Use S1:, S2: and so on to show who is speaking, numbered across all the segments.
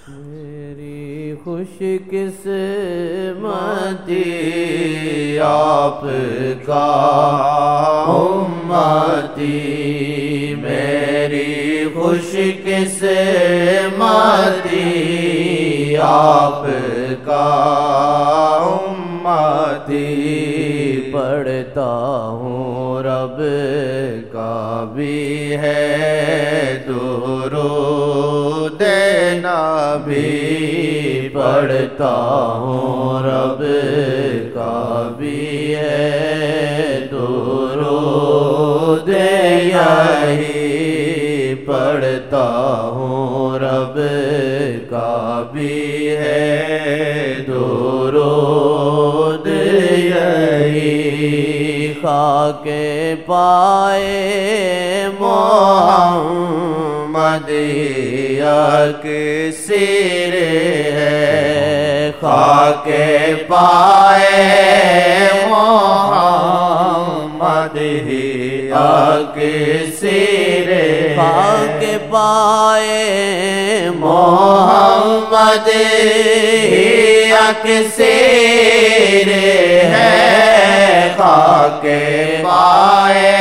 S1: میری خوش قسمتی آپ کا امتی، میری خوش قسمتی آپ کا امتی، پڑھتا ہوں رب کا بھی ہے درود نبی، پڑھتا ہوں رب کا بھی ہے درود یہی، پڑھتا ہوں رب کا بھی ہے درود یہی، خاک پائے محمد یک سر ہے، خاک پائے محمد یک سر، خاک پائے محمد یک سر ہے، خاک پائے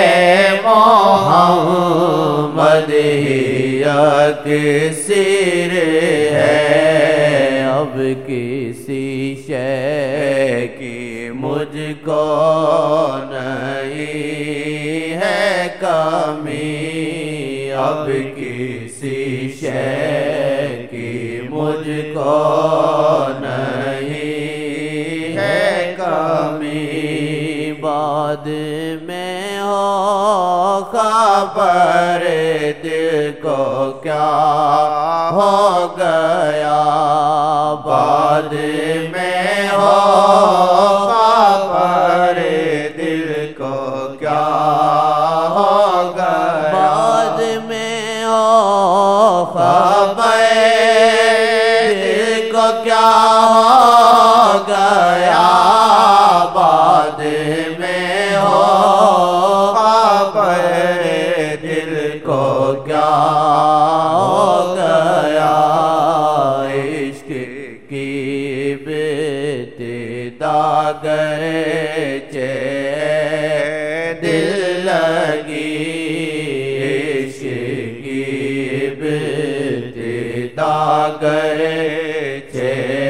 S1: محمد یک سر ہے، اب کسی شے کی مجھ کو نہیں ہے کمی، اب کسی شے کی مجھ کو نہیں ہے کمی، بعد میں ہو خبر دل کو کیا ہو گیا، بعد میں ہو خبر دل کو کیا ہو گیا، بعد میں ہو خبر دل کو کیا ہو گیا، بعد میں ہو خبر دل کو کیا ہو گیا، عشق کی ابتدا گرچہ دل لگی، عشق کی ابتدا گرچہ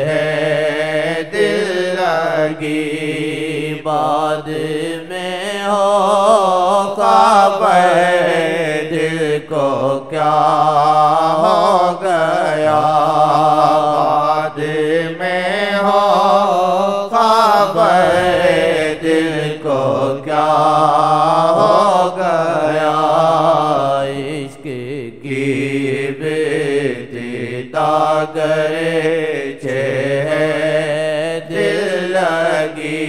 S1: دل لگی، بعد میں ہو خبر دل کو کیا ہو گیا، بعد میں ہو خبر دل کو کیا ہو گیا، عشق کی ابتدا گرچہ دل لگی،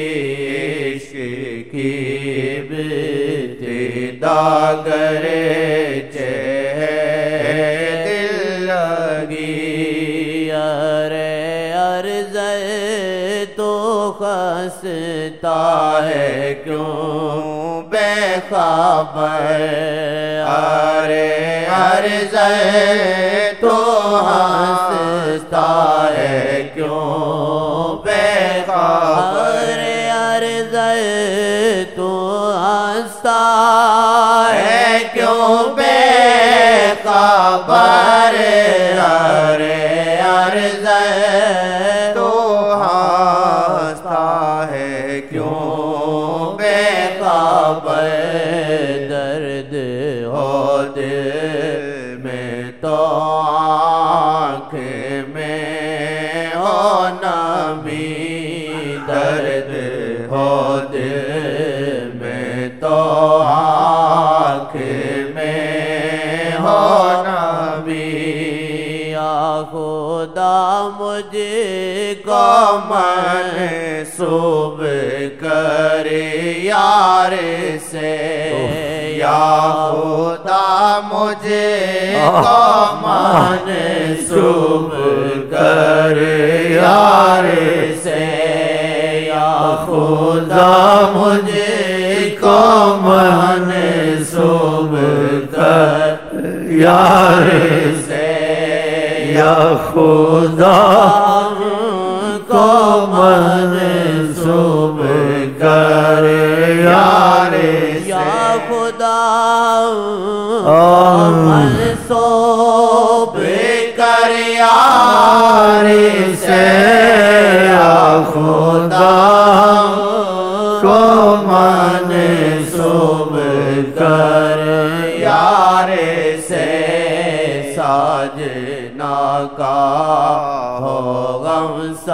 S1: عشق کی ابتدا گرچہ دل لگی، ارے عرض تو خستہ ہے کیوں بے خبر، ارے عرض تو ہنستا ہے کیوں بے خبر، عرض تو ہنستا ہے کیوں بے خبر، ارے عرض تو ہنستا ہے کیوں بے خبر، درد ہو دل میں تو آنکھ میں ہو نمی، درد ہو دل میں تو آنکھ میں ہو نمی، یا خدا مجھ کو منسوب کر یار سے، یا خدا مجھے کو منسوب کر یار سے، یا خدا مجھے کو منسوب کر یار سے، یا خدا کو منسوب کر یار یا خدا منسوب کر یار سے یا خدا کو منسوب کر یار سے ساجنا کا ہو غم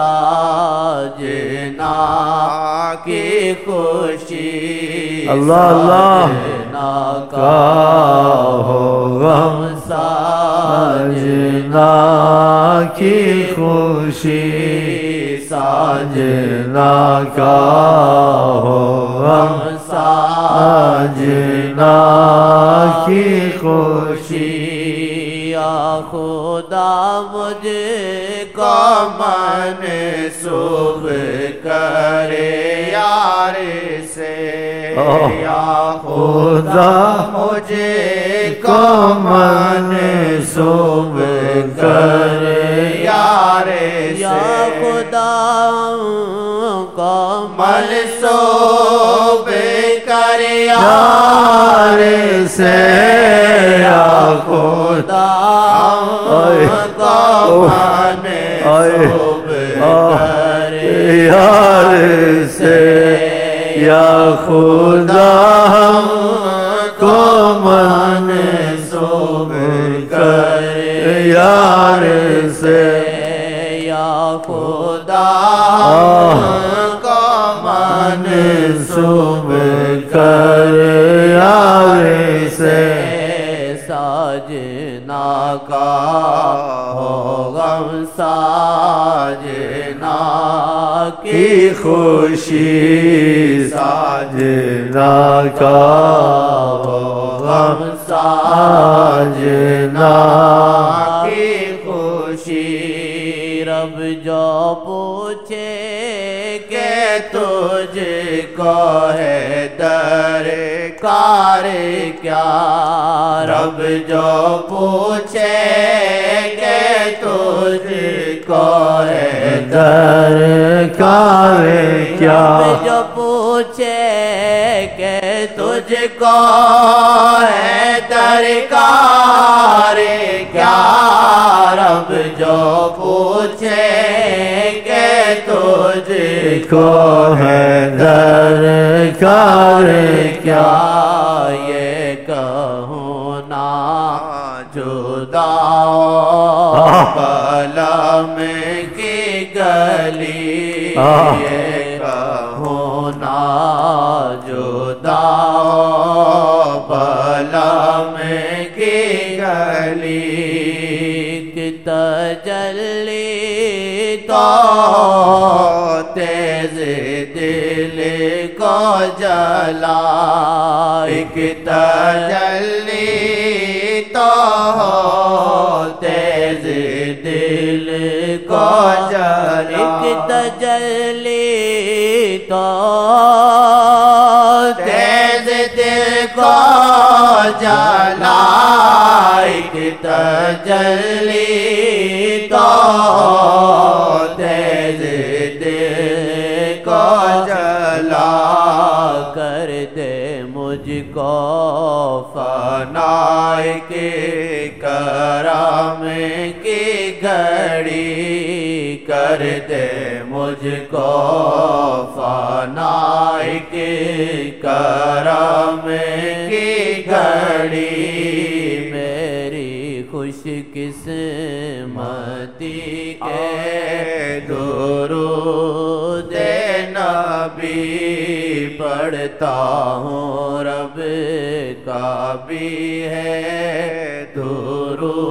S1: ساجنا کی خوشی
S2: اللہ اللہ
S1: ساجنا کا ہو غم ساجنا
S2: کی خوشی
S1: ساجنا کا ہو غم
S2: ساجنا کی خوشی
S1: یا خدا مجھ کو منسوب کرے یار سے یا خدا مجھے کو منسوب کرے یار سے یا خدا کو منسوب کرے یار
S2: سے یا خدا
S1: منسوب کر
S2: یار سے یا خدا کو منسوب کر یار سے
S1: یا خدا کو
S2: منسوب کر یار سے
S1: ساجنا کا ہو غم ساجنا کی خوشی
S2: ساجنا کا
S1: ہو غم ساجنا کی خوشی رب جو پوچھے کہ تجھ کو ہے درکار کیا رب جو پوچھے کہ تجھ کو ہے
S2: درکار کیا
S1: رب جو پوچھے کہ تجھ کو ہے درکار کیا رب جو پوچھے کہ تجھ
S2: کو ہے درکار کیا
S1: یہ کہوں نا جدا قلم کی گلی یہ کہوں نا جدا قلم کی گلی تجلی تو تیز دل کو جلا ایک تجلی تو تیز دل کو جلا ایک تجلی تو تیز دل کو جلا ایک تجلی تو تیز دل کو جلا کر دے مجھ کو فنا کے کرم کی گھڑی کر دے مجھ کو فنا کے کرم کی گھڑی میری خوش قسمتی کے درود نبی پڑھتا ہوں رب کا بھی ہے درود